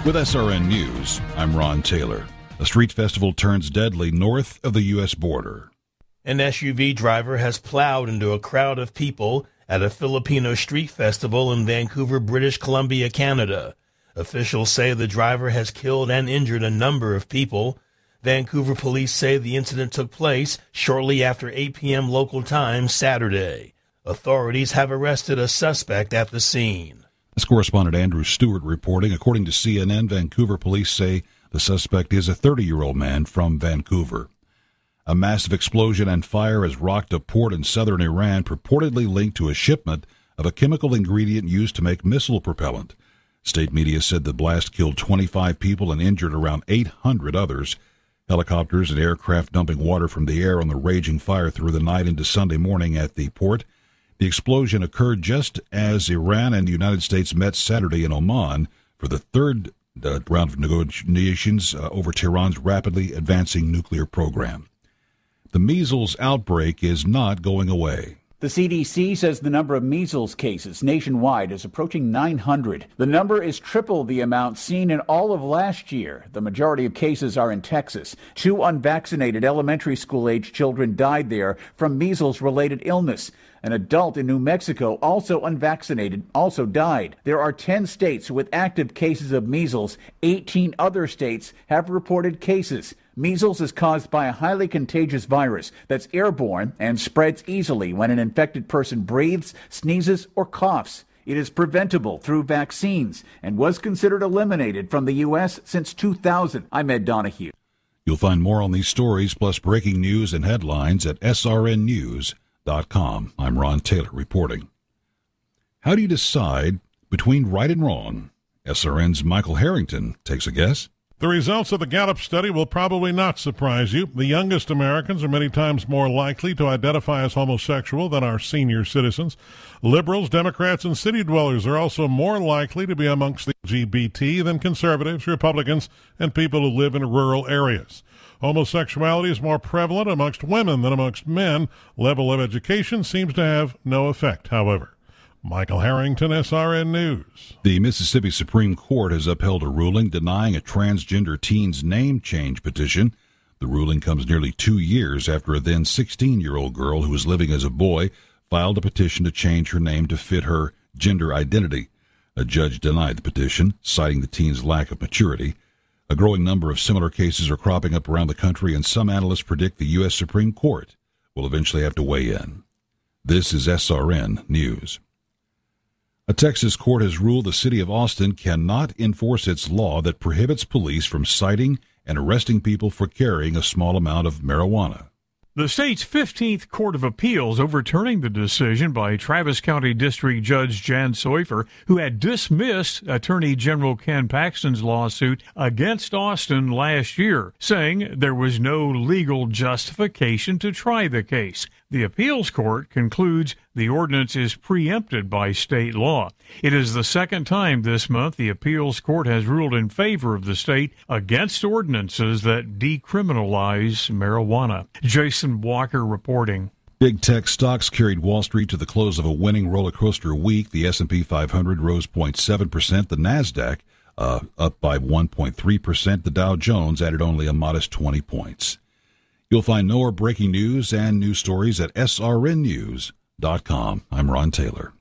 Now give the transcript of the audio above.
With SRN News, I'm Ron Taylor. A street festival turns deadly north of the U.S. border. An SUV driver has plowed into a crowd of people at a Filipino street festival in Vancouver, British Columbia, Canada. Officials say the driver has killed and injured a number of people. Vancouver police say the incident took place shortly after 8 p.m. local time Saturday. Authorities have arrested a suspect at the scene. As correspondent Andrew Stewart reporting, according to CNN, Vancouver police say the suspect is a 30-year-old man from Vancouver. A massive explosion and fire has rocked a port in southern Iran, purportedly linked to a shipment of a chemical ingredient used to make missile propellant. State media said the blast killed 25 people and injured around 800 others. Helicopters and aircraft dumping water from the air on the raging fire through the night into Sunday morning at the port. The explosion occurred just as Iran and the United States met Saturday in Oman for the third round of negotiations over Tehran's rapidly advancing nuclear program. The measles outbreak is not going away. The CDC says the number of measles cases nationwide is approaching 900. The number is triple the amount seen in all of last year. The majority of cases are in Texas. 2 unvaccinated elementary school-age children died there from measles-related illness. An adult in New Mexico, also unvaccinated, also died. There are 10 states with active cases of measles. 18 other states have reported cases. Measles is caused by a highly contagious virus that's airborne and spreads easily when an infected person breathes, sneezes, or coughs. It is preventable through vaccines and was considered eliminated from the U.S. since 2000. I'm Ed Donahue. You'll find more on these stories, plus breaking news and headlines at srnnews.com. I'm Ron Taylor reporting. How do you decide between right and wrong? SRN's Michael Harrington takes a guess. The results of the Gallup study will probably not surprise you. The youngest Americans are many times more likely to identify as homosexual than our senior citizens. Liberals, Democrats, and city dwellers are also more likely to be amongst the LGBT than conservatives, Republicans, and people who live in rural areas. Homosexuality is more prevalent amongst women than amongst men. Level of education seems to have no effect, however. Michael Harrington, SRN News. The Mississippi Supreme Court has upheld a ruling denying a transgender teen's name change petition. The ruling comes nearly 2 years after a then 16-year-old girl who was living as a boy filed a petition to change her name to fit her gender identity. A judge denied the petition, citing the teen's lack of maturity. A growing number of similar cases are cropping up around the country, and some analysts predict the U.S. Supreme Court will eventually have to weigh in. This is SRN News. A Texas court has ruled the city of Austin cannot enforce its law that prohibits police from citing and arresting people for carrying a small amount of marijuana. The state's 15th Court of Appeals overturning the decision by Travis County District Judge Jan Seufer, who had dismissed Attorney General Ken Paxton's lawsuit against Austin last year, saying there was no legal justification to try the case. The appeals court concludes the ordinance is preempted by state law. It is the second time this month the appeals court has ruled in favor of the state against ordinances that decriminalize marijuana. Jason Walker reporting. Big tech stocks carried Wall Street to the close of a winning roller coaster week. The S&P 500 rose 0.7%. The NASDAQ up by 1.3%. The Dow Jones added only a modest 20 points. You'll find more breaking news and news stories at srnnews.com. I'm Ron Taylor.